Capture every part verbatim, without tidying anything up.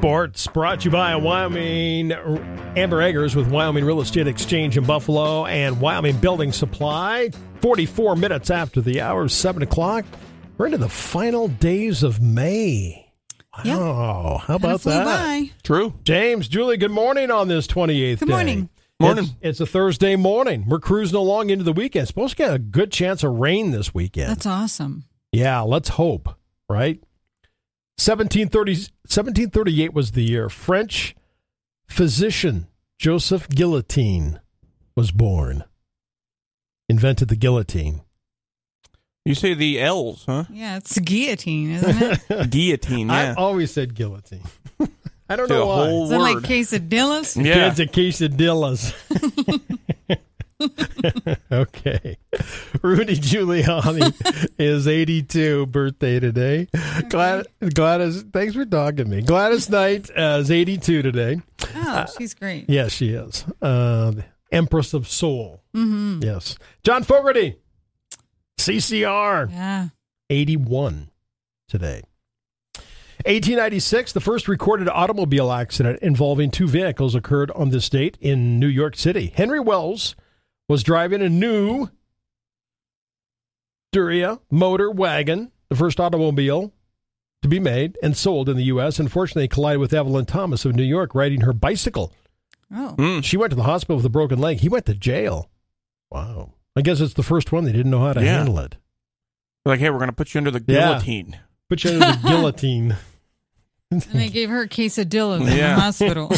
Sports brought to you by Wyoming Amber Eggers with Wyoming Real Estate Exchange in Buffalo and Wyoming Building Supply. forty-four minutes after the hour, seven o'clock. We're into the final days of May. Wow. Yep. How about that? By. True. James, Julie, good morning on this twenty-eighth Good day. morning. Morning. It's, it's a Thursday morning. We're cruising along into the weekend. Supposed to get a good chance of rain this weekend. That's awesome. Yeah, let's hope, right? seventeen thirty, seventeen thirty-eight was the year. French physician Joseph Guillotine was born. Invented the guillotine. You say the L's, huh? Yeah, it's a guillotine, isn't it? Guillotine, yeah. I always said guillotine. I don't The know why. whole Is that like word. quesadillas? Yeah. Kids and quesadillas. Okay. Rudy Giuliani is eighty-two, birthday today. Glad, Gladys, thanks for talking to me. Gladys Knight uh, is eighty-two today. Oh, she's great. Yes, she is. Uh, the Empress of Soul. Mm-hmm. Yes. John Fogerty, C C R, Yeah. eighty-one today. eighteen ninety-six, the first recorded automobile accident involving two vehicles occurred on this date in New York City. Henry Wells was driving a new Duria motor wagon, the first automobile to be made and sold in the U S Unfortunately, he collided with Evelyn Thomas of New York riding her bicycle. Oh. Mm. She went to the hospital with a broken leg. He went to jail. Wow. I guess it's the first one. They didn't know how to Yeah. handle it. Like, hey, we're going to put you under the Yeah. guillotine. Put you under the guillotine. And they gave her quesadillas in Yeah. the hospital.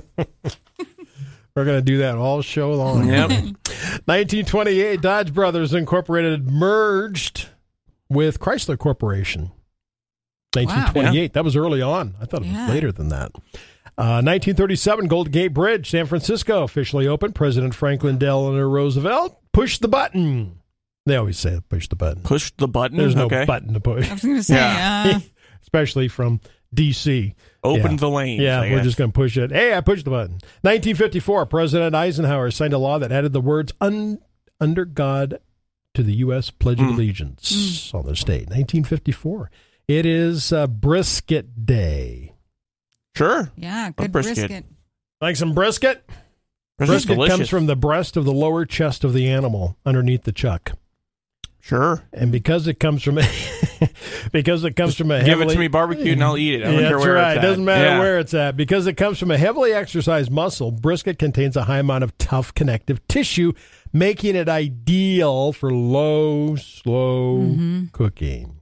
We're going to do that all show long. Yep. nineteen twenty-eight, Dodge Brothers Incorporated merged with Chrysler Corporation. nineteen twenty-eight. That was early on. I thought it was Yeah. later than that. Uh, nineteen thirty-seven, Golden Gate Bridge, San Francisco, officially opened. President Franklin Delano Roosevelt pushed the button. They always say push the button. Push the button. There's no okay. button to push, I was going to say, Yeah. uh, especially from D C Open Yeah. the lanes. Yeah, I we're guess. just going to push it. Hey, I pushed the button. nineteen fifty-four, President Eisenhower signed a law that added the words un, under God to the U S Pledge of Mm. Allegiance Mm. on the state. nineteen fifty-four. It is uh, Brisket Day. Sure. yeah, good brisket. brisket. Like some brisket? Brisket Brisket delicious. comes from the breast of the lower chest of the animal underneath the chuck. Sure. And because it comes from a, because it comes from a Give heavily, it to me barbecued and I'll eat it. I don't Yeah, care that's where right. it's It at. doesn't matter Yeah. where it's at. Because it comes from a heavily exercised muscle, brisket contains a high amount of tough connective tissue, making it ideal for low, slow Mm-hmm. cooking.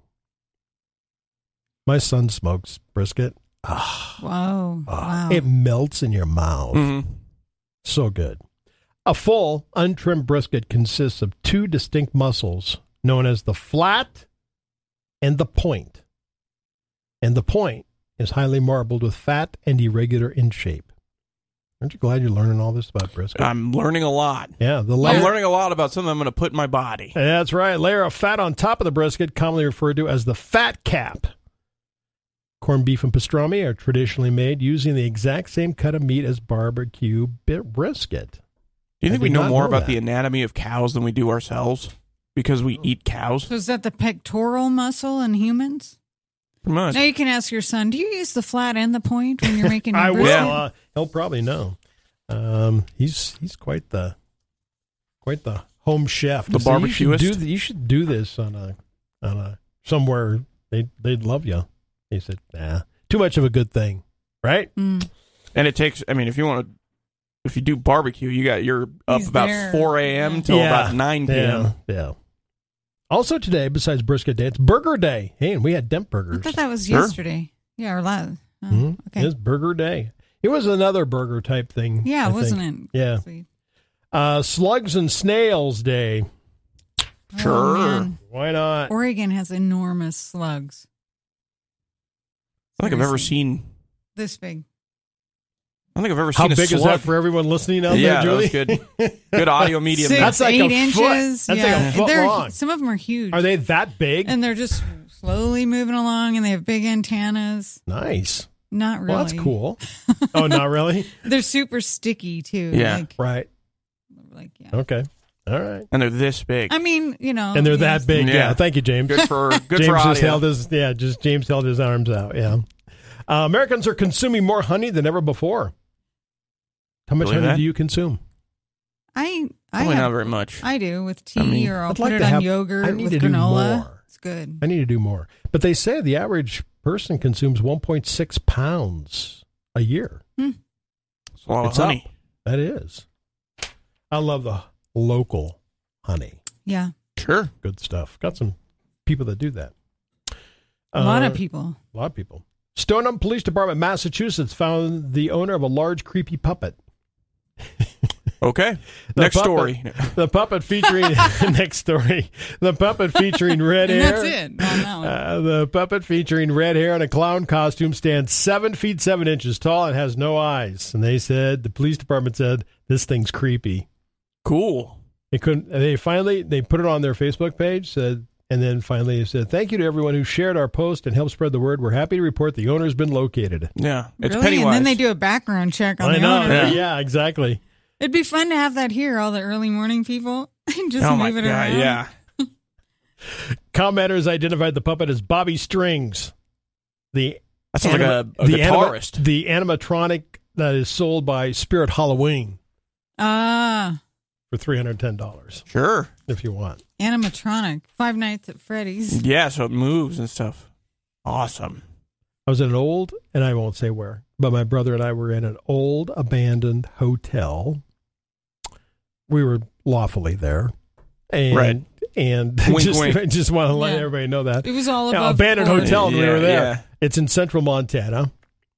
My son smokes brisket. Whoa. Wow. It melts in your mouth. Mhm. So good. A full, untrimmed brisket consists of two distinct muscles known as the flat and the point. And the point is highly marbled with fat and irregular in shape. Aren't you glad you're learning all this about brisket? I'm learning a lot. yeah, the I'm layer. learning a lot about something I'm going to put in my body. That's right. Layer of fat on top of the brisket, commonly referred to as the fat cap. Corned beef and pastrami are traditionally made using the exact same cut of meat as barbecue bit brisket. Do you think I we did know not more know about that. the anatomy of cows than we do ourselves? Because we eat cows? So is that the pectoral muscle in humans? Pretty much. Now you can ask your son, do you use the flat and the point when you're making your I will. brisket? Uh, he'll probably know. Um, he's he's quite the quite the home chef. The So you should barbecuist? do th- You should do this on a on a somewhere they they'd love you. He said, "Nah, too much of a good thing, right?" Mm. And it takes, I mean, if you want to, if you do barbecue, you got, you're up He's about there. four a.m. Yeah. till Yeah. about nine p.m. Yeah, yeah. Also today, besides brisket day, it's Burger Day. Hey, and we had Dent I burgers. thought that was Sure. yesterday. Yeah, or last. Oh, Mhm. okay. It's Burger Day. It was another burger type thing. Yeah, I wasn't think. it? Yeah. Sweet. Uh, Slugs and Snails Day. Sure. Oh, man. Why not? Oregon has enormous slugs. I don't think I've ever Seriously. seen, This big. I don't think I've ever How seen a big is slug. that for everyone listening out Yeah, there, that Julie? was good. Good audio medium. Six, there. That's like eight a foot. inches. That's like yeah. a foot They're- long. Some of them are huge. Are they that big? And they're just slowly moving along, and they have big antennas. Nice. Not really. Well, that's cool. Oh, not really? They're super sticky too. Yeah. Like, Right. like yeah. Okay. All right. And they're this big. I mean, you know. And they're yes. that big. Yeah. Yeah. Thank you, James. Good for good James for just audio. held his yeah, just James held his arms out. Yeah. Uh, Americans are consuming more honey than ever before. How much Believe honey that? do you consume? I I Probably have, not very much. I do with tea, I mean, or I'll I'd put like it to on have- yogurt I need with to do granola. more. It's good. I need to do more. But they say the average person consumes one point six pounds a year. It's a lot It's of honey. up. That is. I love the local honey. Yeah, Sure. Good stuff. Got some people that do that. a lot Uh, of people. A lot of people. Stoneham Police Department, Massachusetts, found the owner of a large creepy puppet. Okay. The Next puppet- story. The puppet featuring next story. The puppet featuring red And hair. that's it on that one. Uh, the puppet featuring red hair and a clown costume stands seven feet seven inches tall and has no eyes. And they said the police department said this thing's creepy. Cool. They couldn't. They finally they put it on their Facebook page. Said and then finally they said thank you to everyone who shared our post and helped spread the word. We're happy to report the owner's been located. Yeah. It's really? Pennywise. And then they do a background check on I the know. owner. Yeah. Yeah. exactly. It'd be fun to have that here, all the early morning people. And just oh my move god. it around. Yeah. Commenters identified the puppet as Bobby Strings. The That sounds anima- like a, a the anima- guitarist. the animatronic that is sold by Spirit Halloween Ah, for three hundred ten dollars Sure. if you want. animatronic. Five Nights at Freddy's. Yeah. So it moves and stuff. Awesome. I was in an old, and I won't say where, but my brother and I were in an old abandoned hotel. We were lawfully there. And, Right. And Wink, just, wink. I just want to let Yeah. everybody know that. It was all Yeah, above abandoned board. hotel, and we Yeah, were there. yeah. It's in central Montana.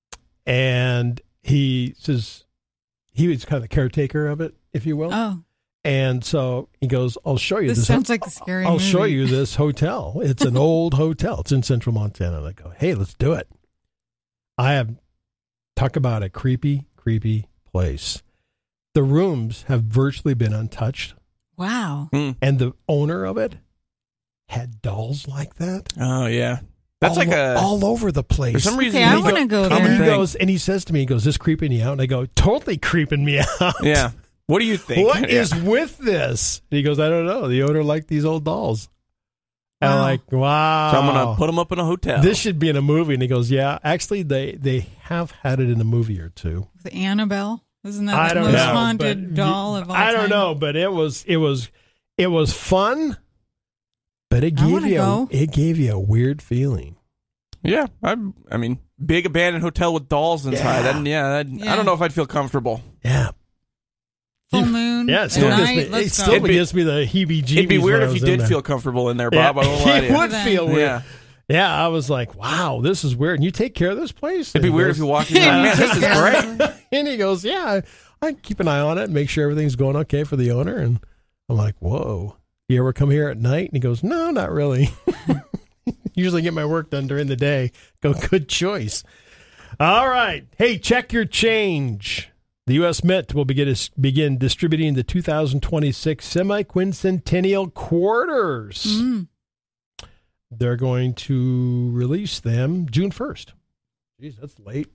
And he says, he was kind of the caretaker of it, if you will. Oh, And so he goes, I'll show you this this. sounds like a scary I'll movie. show you this hotel. It's an old hotel. It's in central Montana. And I go, hey, let's do it. I have, talk about a creepy, creepy place. The rooms have virtually been untouched. Wow. And the owner of it had dolls like that. Oh yeah. That's all, like a. all over the place. For some reason, Okay, I he want to go- go and there. he thing. goes, and he says to me, he goes, this creeping you out? And I go, totally creeping me out. Yeah. What do you think? What Yeah. is with this? And he goes, I don't know. The owner liked these old dolls. And I'm Wow. like, wow. So I'm gonna put them up in a hotel. This should be in a movie. And he goes, yeah, actually, they, they have had it in a movie or two. The Annabelle. Isn't that I the don't most know. haunted but doll you- of all I don't time? know, but it was, it was, it was fun, but it I gave wanna you, a, go. it gave you a weird feeling. Yeah, I. I mean, big abandoned hotel with dolls inside. Yeah. Yeah, yeah, I'd- Yeah. I don't know if I'd feel comfortable. Yeah. Full moon. Yeah, it at still, night, gives me, it let's still go. It'd be- gives me the heebie-jeebies. It'd be weird when I if you was in did there. feel comfortable in there, Yeah, Bob. I won't lie to it you. would feel weird. Yeah, Yeah, I was like, wow, this is weird. And you take care of this place? it'd be And he weird if goes- you walked in. Like, man, this is great. And he goes, yeah, I, I keep an eye on it and make sure everything's going okay for the owner. And I'm like, whoa, you ever come here at night? And he goes, no, not really. Usually get my work done during the day. Go, good choice. All right. Hey, check your change. The U S Mint will begin, begin distributing the two thousand twenty-six semi-quincentennial quarters. Mm. They're going to release them June first. Jeez, that's late.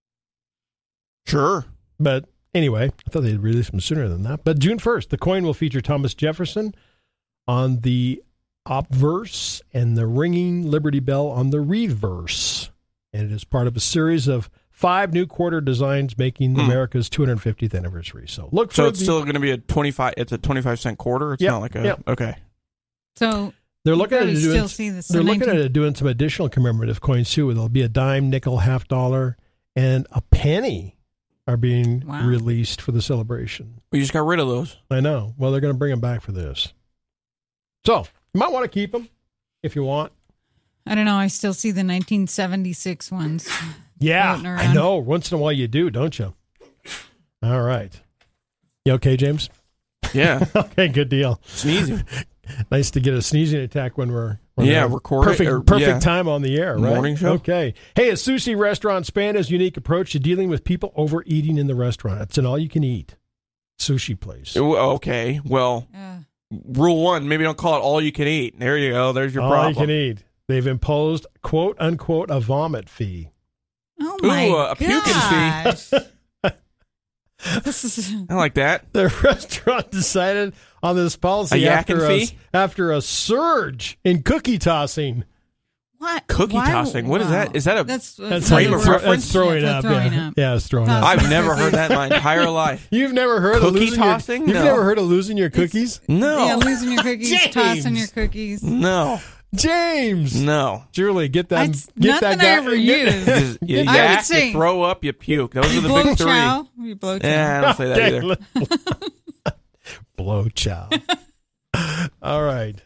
Sure. But anyway, I thought they'd release them sooner than that. But June first, the coin will feature Thomas Jefferson on the obverse and the ringing Liberty Bell on the reverse. And it is part of a series of five new quarter designs making Hmm. America's two hundred fiftieth anniversary. So look for So it's the, still going to be a twenty-five. It's a twenty-five cent quarter. It's Yep, not like a. yep. Okay. So they're looking at probably it doing, still see this. they're in looking at nineteen it doing some additional commemorative coins too. There'll be a dime, nickel, half dollar, and a penny are being Wow. released for the celebration. We just got rid of those. I know. Well, they're going to bring them back for this. So you might want to keep them if you want. I don't know. I still see the nineteen seventy-six ones. Yeah, floating I around. know. Once in a while you do, don't you? All right. You okay, James? Yeah. Okay, good deal. Sneezing. Nice to get a sneezing attack when we're when Yeah, we're record it, perfect or- perfect yeah. time on the air, right? Morning show. Okay. Hey, a sushi restaurant Spanda's unique approach to dealing with people overeating in the restaurant. It's an all-you-can-eat sushi place. Okay. Well, Uh, rule one: maybe don't call it all you can eat. There you go. There's your all problem. you can eat. They've imposed quote unquote a vomit fee. oh Ooh, my a puking fee. gosh. This is I like that. The restaurant decided on this policy A yakking after a, fee? after a surge in cookie tossing. What? Cookie Why- tossing. What is wow. that? Is that a That's, That's, Frame how of you throw- reference? that's throwing Yeah, up. throwing yeah. up. yeah, it's throwing up. Tossing. I've never heard that in my entire life. You've never heard of Cookie losing tossing? Your, you've No. never heard of losing your cookies? No. Yeah, losing your cookies, James. tossing your cookies. No. James, No. Julie, get that. It's get that nothing guy. I ever get- use. You, you I would yak, say- you throw up, you puke. Those You are the blow big three. chow. You blow chow. Yeah, I don't say that Okay, either. let- Blow chow. All right.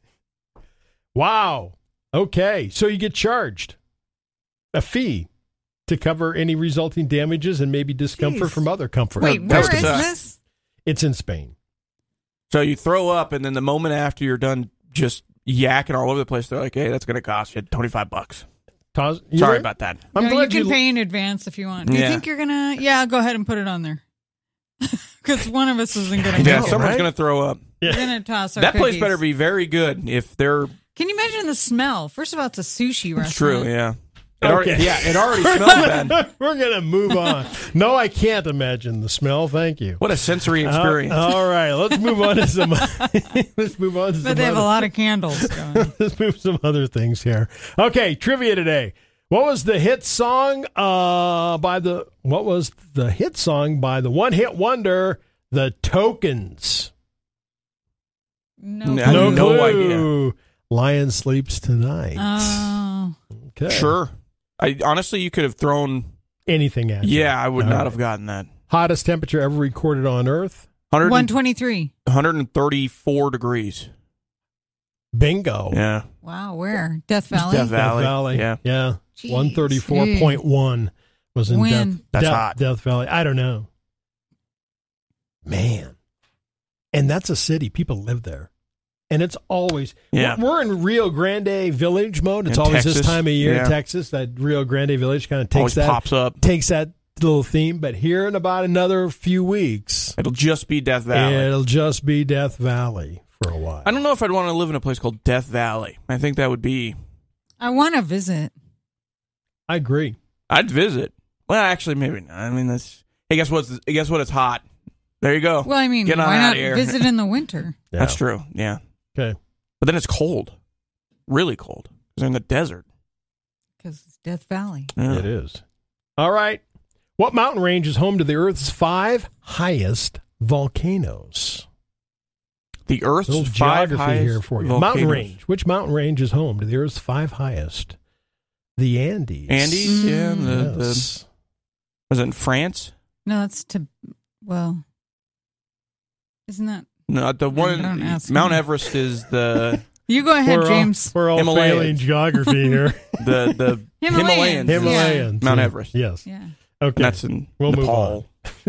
Wow. Okay, so you get charged a fee to cover any resulting damages and maybe discomfort Jeez. from other comfort. Wait, That where was is the- this? It's in Spain. So you throw up, and then the moment after you're done just yakking all over the place, they're like, hey, that's going to cost you twenty-five bucks. Tos- you Sorry there? about that. I'm No, you glad can you. pay in advance if you want. Do you Yeah. think you're gonna? Yeah, go ahead and put it on there. Because one of us isn't gonna. Yeah, make it. someone's right? going to throw up. We're gonna toss our That place cookies. better be very good if they're... Can you imagine the smell? First of all, it's a sushi restaurant. It's true, yeah. It already, Okay. yeah, it already smells bad. We're gonna move on. No, I can't imagine the smell. Thank you. What a sensory experience. Uh, all right, let's move on to some. let's move on to some. But they have a other- lot of candles going. Let's move some other things here. Okay, trivia today. What was the hit song uh, by the? What was the hit song by the one-hit wonder, The Tokens? No. I have no, no clue. idea. Lion Sleeps Tonight. Oh. Okay. Sure. I honestly, you could have thrown... Anything at you. Yeah, I would All not right. have gotten that. Hottest temperature ever recorded on Earth? one hundred, one twenty-three. one hundred thirty-four degrees. Bingo. Yeah. Wow, where? Death Valley? Death Death Valley. Valley. Yeah. Yeah. Jeez. one thirty-four point one was in When? Death, That's Death, hot. Death Valley. I don't know. Man. And that's a city. People live there. And it's always, Yeah. we're, we're in Rio Grande Village mode. It's In always this Texas. time of year Yeah. in Texas. That Rio Grande Village kind of takes Always that, pops up. takes that little theme. But here in about another few weeks, It'll just be Death Valley. it'll just be Death Valley for a while. I don't know if I'd want to live in a place called Death Valley. I think that would be... I want to visit. I agree. I'd visit. Well, actually, maybe not. I mean, that's... Hey, guess what? Guess what? It's hot. There you go. Well, I mean, Get on why outta not here. visit in the winter? Yeah. That's true. Yeah. Okay. But then it's cold. Really cold. Because they're in the desert. Because it's Death Valley. Yeah. It is. All right. What mountain range is home to the Earth's five highest volcanoes? The Earth's A little five geography highest here for you. volcanoes. Mountain range. Which mountain range is home to the Earth's five highest? The Andes. Andes, yeah. Mm. The, the, Yes. was it in France? No, that's to, well, isn't that? No, the one. don't ask Mount me. Everest is the You go ahead, we're James. All, we're all Himalayas. failing geography here. the the Himalayans. Himalayans. Yeah. Himalayans. Mount Everest. Yes. Yeah. Okay. That's in We'll move Nepal.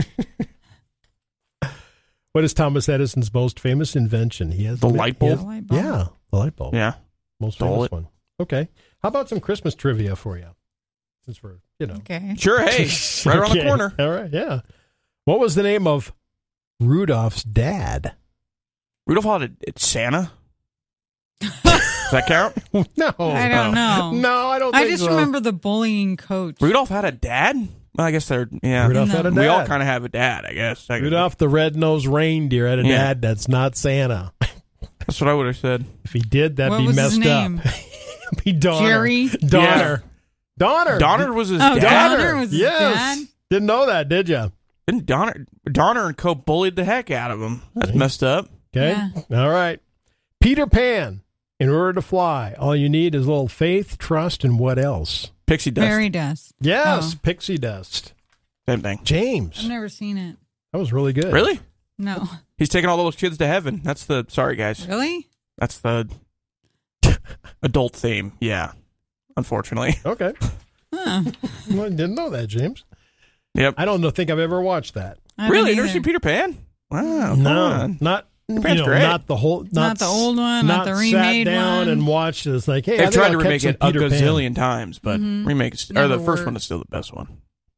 What is Thomas Edison's most famous invention? He has The he light bulb? has- The light bulb. Yeah, the light bulb. Yeah. Most Stole famous it. one. Okay. How about some Christmas trivia for you? Since we're, you know. Okay. Sure. Hey, right around the Okay. corner. All right. Yeah. What was the name of Rudolph's dad? Rudolph had a, it's Santa. Does that count? No. I don't know. No, I don't I think just so. remember the bullying coach. Rudolph had a dad? Well, I guess they're, yeah. Rudolph No. had a dad. We all kind of have a dad, I guess. I- Rudolph the red-nosed reindeer had a Yeah. dad that's not Santa. That's what I would have said. If he did, that'd What be was his messed name? up. be Donner. Jerry? Donner. Donner. Donner was his Oh, dad. Donner was his yes. dad? Didn't know that, did you? Didn't Donner, Donner and Co. bullied the heck out of him. That's messed up. Okay. All right. Peter Pan. In order to fly, all you need is a little faith, trust, and what else? Pixie dust. Fairy dust. Yes, Oh. pixie dust. Same thing. James. I've never seen it. That was really good. Really? No. He's taking all those kids to heaven. That's the, sorry guys. Really? That's the adult theme. Yeah. Unfortunately. Okay. Huh. Well, I didn't know that, James. Yep. I don't know, think I've ever watched that. I Really? You don't never either. seen Peter Pan? Wow. come no, on. not you Pan's know, great. not the whole, not, Not the old one, not the remade sat down one. and watched it. It's like, hey, I They've think tried I'll to catch remake some it a Peter Pan. gazillion times, but Mhm. remake is, or Never the first worked. one is still the best one.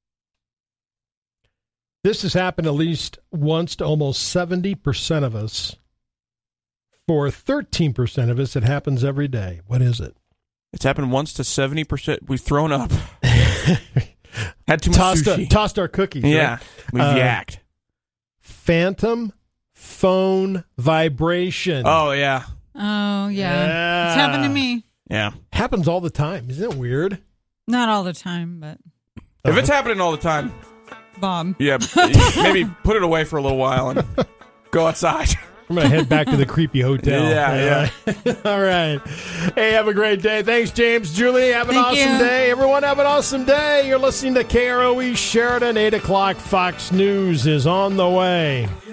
This has happened at least once to almost seventy percent of us. For thirteen percent of us, it happens every day. What is it? It's happened once to seventy percent. We've thrown up. Had too much tossed, sushi. tossed our cookies. yeah. right? We've Uh, yacked. Phantom phone vibration. Oh, yeah. Oh, yeah. Yeah. It's happened to me. Yeah. Happens all the time. Isn't it weird? Not all the time, but If it's happening all the time, Bob. yeah, maybe put it away for a little while and go outside. I'm going to head back to the creepy hotel. Yeah, yeah. All right. Hey, have a great day. Thanks, James. Julie, have an Thank awesome you. day. Everyone, have an awesome day. You're listening to K R O E Sheridan. eight o'clock Fox News is on the way.